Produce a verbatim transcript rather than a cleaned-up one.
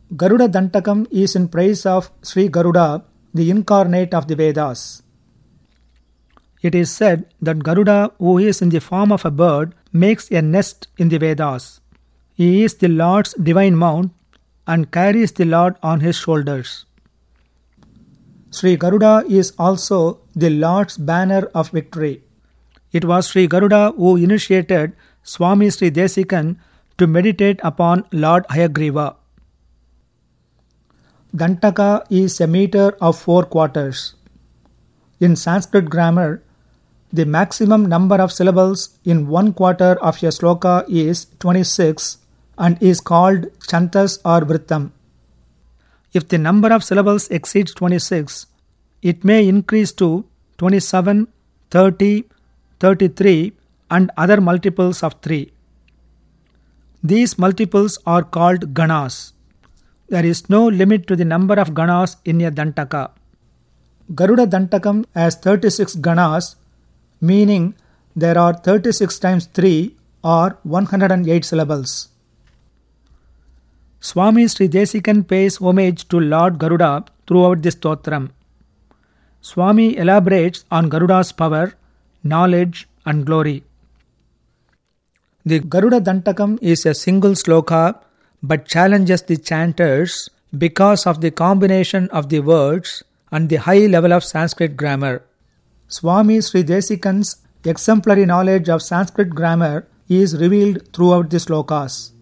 Garuda Dantakam is in praise of Sri Garuda, the incarnate of the Vedas. It is said that Garuda, who is in the form of a bird, makes a nest in the Vedas. He is the Lord's divine mount and carries the Lord on his shoulders. Sri Garuda is also the Lord's banner of victory. It was Sri Garuda who initiated Swami Sri Desikan to meditate upon Lord Hayagriva. Dantaka is a meter of four quarters. In Sanskrit grammar, the maximum number of syllables in one quarter of a sloka is twenty-six and is called chantas or vrittam. If the number of syllables exceeds twenty-six, it may increase to twenty-seven, thirty, thirty-three and other multiples of three. These multiples are called ganas. There is no limit to the number of ganas in a Dantaka. Garuda Dantakam has thirty-six ganas, meaning there are thirty-six times three or one hundred eight syllables. Swami Sri Desikan pays homage to Lord Garuda throughout this stotram. Swami elaborates on Garuda's power, knowledge and glory. The Garuda Dantakam is a single sloka but challenges the chanters because of the combination of the words and the high level of Sanskrit grammar. Swami Sri Desikan's exemplary knowledge of Sanskrit grammar is revealed throughout the slokas.